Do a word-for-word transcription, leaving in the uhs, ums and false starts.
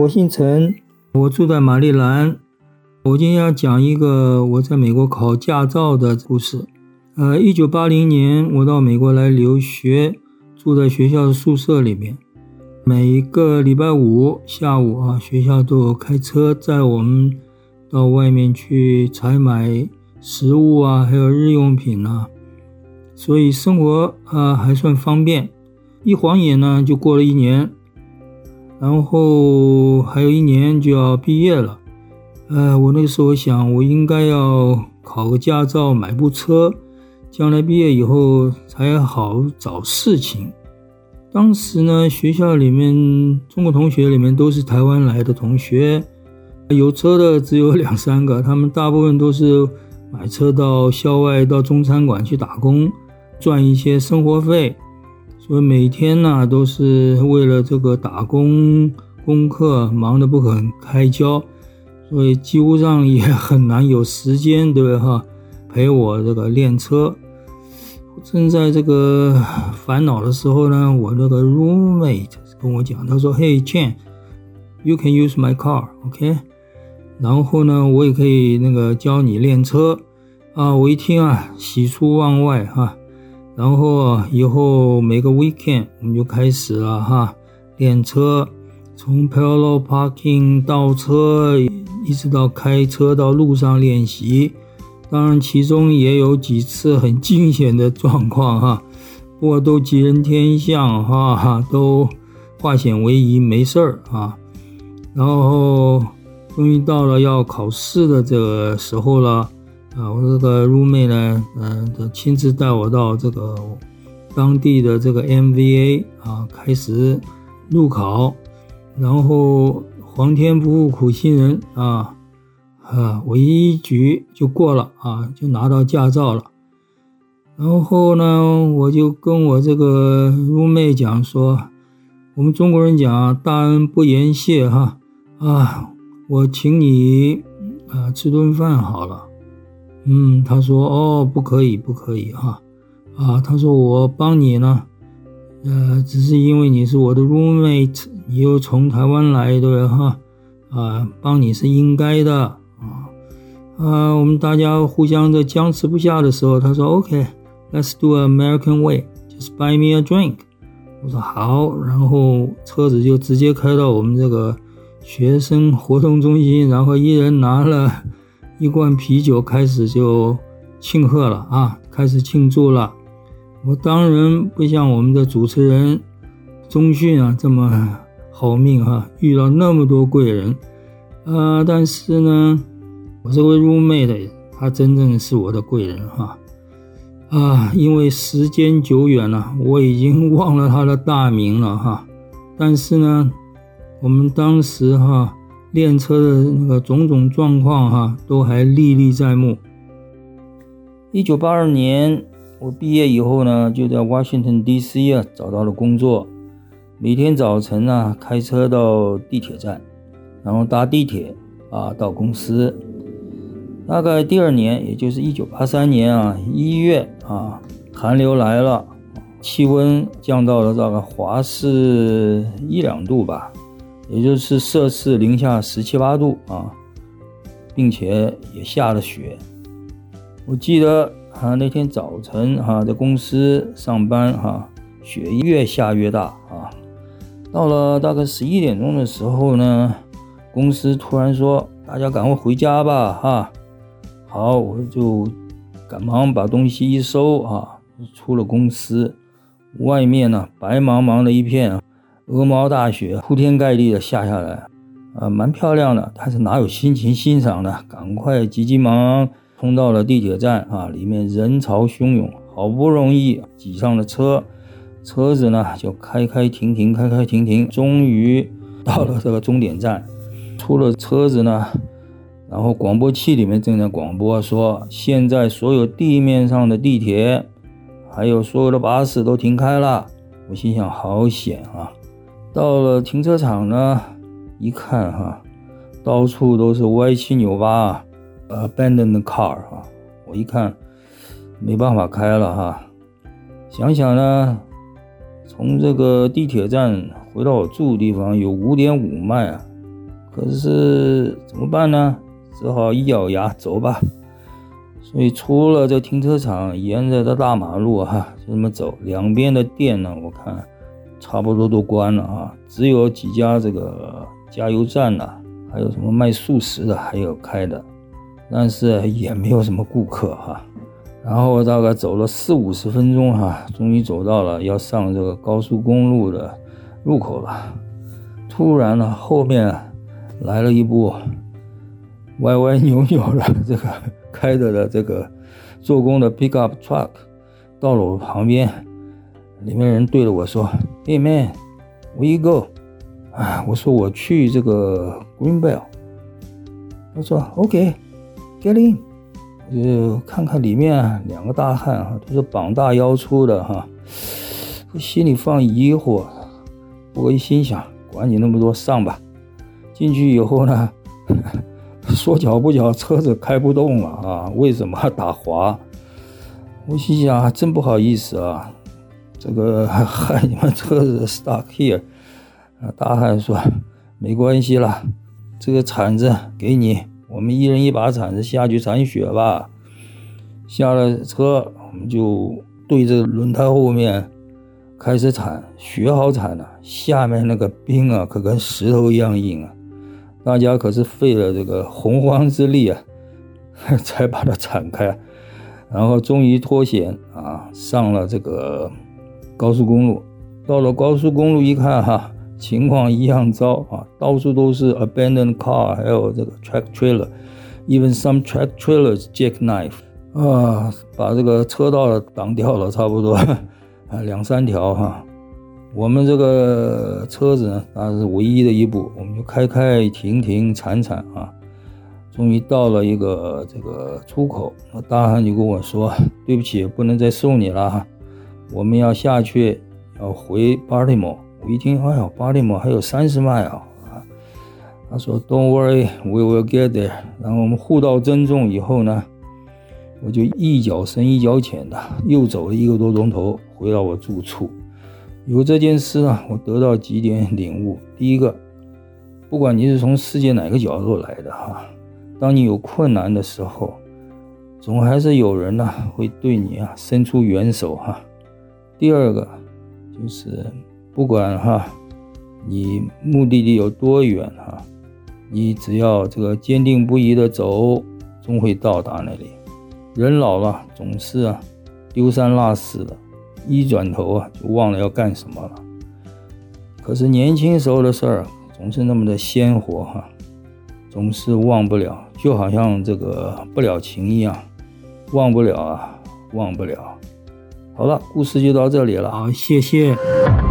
我姓陈，我住在马里兰。我今天要讲一个我在美国考驾照的故事。呃，一九八零年我到美国来留学，住在学校的宿舍里面。每一个礼拜五下午啊，学校都有开车载我们到外面去采买食物啊，还有日用品啊，所以生活啊还算方便。一晃眼呢就过了一年，然后还有一年就要毕业了。呃，我那个时候想，我应该要考个驾照，买部车，将来毕业以后才好找事情。当时呢，学校里面中国同学里面都是台湾来的同学，有车的只有两三个，他们大部分都是买车到校外到中餐馆去打工，赚一些生活费。所以每天呢都是为了这个打工功课忙得不可开交，所以几乎上也很难有时间，对不对哈，陪我这个练车。正在这个烦恼的时候呢，我那个 roommate 跟我讲，他说 Hey Chen, you can use my car, OK? 然后呢我也可以那个教你练车啊。我一听啊，喜出望外哈。然后以后每个 weekend 我们就开始了哈，练车，从 parallel parking 倒车，一直到开车到路上练习。当然其中也有几次很惊险的状况哈，不过都吉人天相哈，都化险为夷，没事儿啊。然后终于到了要考试的这个时候了啊，我这个 roommate 呢，呃，亲自带我到这个当地的这个 M V A 啊，开始路考。然后皇天不负苦心人啊，啊，我一举就过了啊，就拿到驾照了。然后呢，我就跟我这个 roommate 讲说，我们中国人讲大恩不言谢哈，啊，我请你啊吃顿饭好了。嗯，他说哦，不可以不可以哈，啊，他说我帮你呢，呃，只是因为你是我的 roommate， 你又从台湾来对哈，啊，帮你是应该的啊，啊，我们大家互相的僵持不下的时候，他说 OK，let's do American way，just buy me a drink。我说好，然后车子就直接开到我们这个学生活动中心，然后一人拿了一罐啤酒，开始就庆贺了啊，开始庆祝了。我当然不像我们的主持人钟迅啊这么好命哈、啊，遇到那么多贵人啊，但是呢，我这位 roommate 他真正是我的贵人哈啊，因为时间久远了，我已经忘了他的大名了哈，但是呢，我们当时哈练车的那个种种状况哈，都还历历在目。一九八二年我毕业以后呢，就在 Washington D C 啊找到了工作，每天早晨啊开车到地铁站，然后搭地铁啊到公司。大概第二年，也就是一九八三年啊一月啊，寒流来了，气温降到了大概华氏一两度吧。也就是摄氏零下十七八度啊，并且也下了雪。我记得啊，那天早晨啊，在公司上班啊，雪越下越大啊。到了大概十一点钟的时候呢，公司突然说大家赶快回家吧哈。好，我就赶忙把东西一收啊，出了公司。外面呢，白茫茫的一片啊。鹅毛大雪铺天盖地的下下来啊，蛮漂亮的，但是哪有心情欣赏呢？赶快急急忙忙冲到了地铁站啊，里面人潮汹涌，好不容易挤上了车，车子呢就开开停停开开停停，终于到了这个终点站。出了车子呢，然后广播器里面正在广播说，现在所有地面上的地铁还有所有的巴士都停开了。我心想好险啊。到了停车场呢，一看哈，到处都是歪七扭八啊 abandoned car 啊，我一看没办法开了哈。想想呢，从这个地铁站回到我住的地方有 五点五 迈啊， 可是怎么办呢？只好一咬牙走吧。所以出了这停车场，沿着这大马路哈、啊，就这么走，两边的店呢，我看差不多都关了啊，只有几家这个加油站呐、啊，还有什么卖素食的还有开的，但是也没有什么顾客哈、啊。然后我大概走了四五十分钟哈、啊，终于走到了要上这个高速公路的入口了。突然呢，后面来了一部歪歪扭扭的这个开着的这个做工的 pickup truck 到了我旁边，里面人对着我说 Hey man, where you go? 啊，我说我去这个 Greenbelt。 他说 OK, get in。 我就看看里面两个大汉啊，都是膀大腰粗的哈，我心里放疑惑，我一心想管你那么多，上吧。进去以后呢，说脚不脚，车子开不动了啊！为什么打滑？我心想真不好意思啊，这个害你们车子 stuck here。大汉说没关系啦，这个铲子给你，我们一人一把铲子下去铲雪吧。下了车，我们就对着轮胎后面开始铲，雪好铲啊，下面那个冰啊，可跟石头一样硬啊。大家可是费了这个洪荒之力啊，才把它铲开，然后终于脱险啊，上了这个高速公路。到了高速公路一看哈，情况一样糟啊，到处都是 abandoned car， 还有这个 track trailer，even some track trailers jackknife 啊，把这个车道挡掉了，差不多啊两三条哈。我们这个车子呢，那是唯一的一步，我们就开开停停铲铲啊，终于到了一个这个出口。大汉就跟我说，对不起，不能再送你了，我们要下去，要回 Baltimore。 我一听，哎呦 Baltimore 还有三十迈啊！他说 Don't worry, we will get there。 然后我们互道珍重以后呢，我就一脚深一脚浅的又走了一个多钟头回到我住处。有这件事呢，我得到几点领悟。第一个，不管你是从世界哪个角落来的哈，当你有困难的时候，总还是有人呢会对你啊伸出援手哈。第二个就是不管哈你目的地有多远哈，你只要这个坚定不移的走，终会到达那里。人老了总是啊丢三落四的，一转头啊就忘了要干什么了。可是年轻时候的事儿总是那么的鲜活哈，总是忘不了，就好像这个不了情一样，忘不了啊，忘不了。好了，故事就到这里了。 好，谢谢。